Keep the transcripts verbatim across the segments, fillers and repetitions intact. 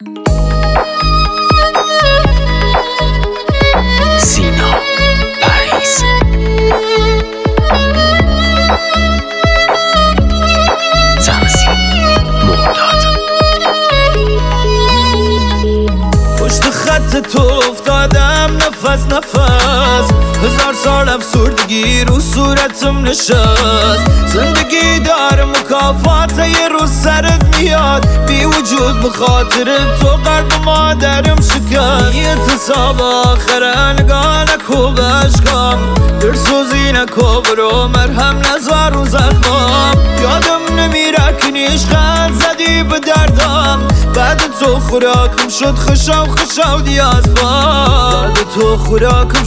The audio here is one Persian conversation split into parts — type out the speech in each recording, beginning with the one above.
سینا پریز تنظیم مرداد. پشت خط تو افتادم نفس نفس، هزار سال افسردگی رو صورتم نشست. زندگی داره مکافات یه روز سرت میاد، بی وجود بخاطر تو قلب مادرم شکست. یه تصاب آخره نگاه نکو به عشقام، درسوزی نکو برو مرهم نزار رو زخمام. یادم نمیره که نیشقد زدی به دردم، بعد تو خوراکم شد خشاو خشاو دیاز باد. بعد تو خوراکم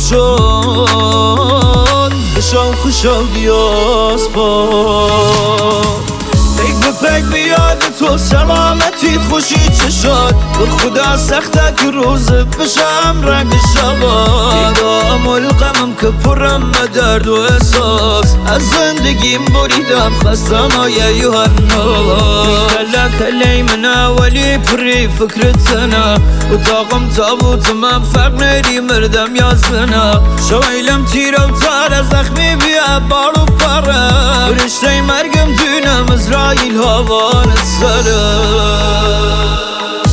شد خشاو خشاو دیاز باد. پیک به پیک بیاد تو سلامتی خوشی چشاد، به خدا سخته که روز بشم رنگ شباد. دیدم القمم که پرم درد و احساس، از زندگیم بریدم خستم آیه یوهناس. کلا کلی من اولی پری فکرتنا، و طاقم تابوت من فرق نری مردم یازبنا. شویلم تیر و تار زخمی بیا بار و پاره، فرشته مرگم دونم اسرائیل هوان السلام.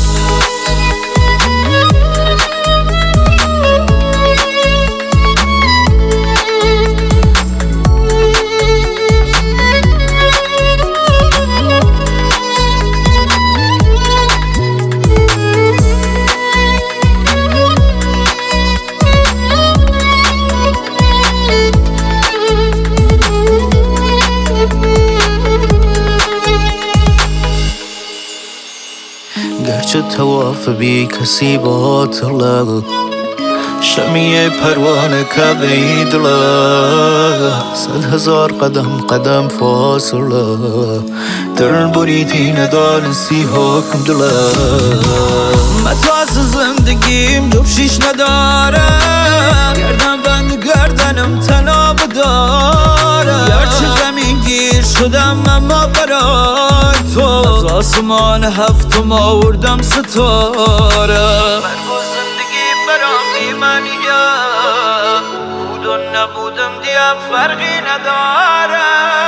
گرچه تواف بی کسی باطله، شمیه پروانه که بیدله. صد هزار قدم قدم فاصله، در بریدی ندانستی حکم دله. متاس زندگیم جفشیش نداره، گردن بند گردنم تناب داره. گرچه زمین گیر شدم اما برای تو، از آسمان هفتم آوردم ستاره. من با زندگی برام بیمانیه، بود و نبودم دیم فرقی نداره.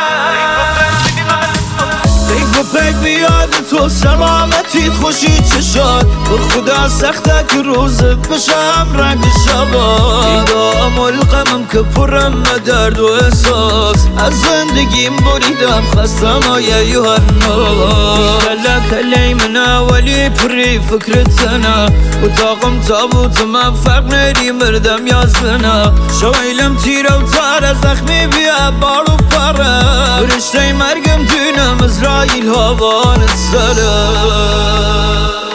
پیک به پیک بیاد تو سلامتی خوشی چشاد، به خدا سخته که روز بشم رنگ شباد. دیدم القمم که پرم درد و احساس، از زندگیم بریدم خستم آیه یوهناس. کلا کلی من اولی پری فکرتنا، و طاقم تابوت من فرق نری مردم یازبنا. شویلم تیر و تار زخمی بیا بار و پاره، فرشته مرگم دونم اسرائیل هوان السلام.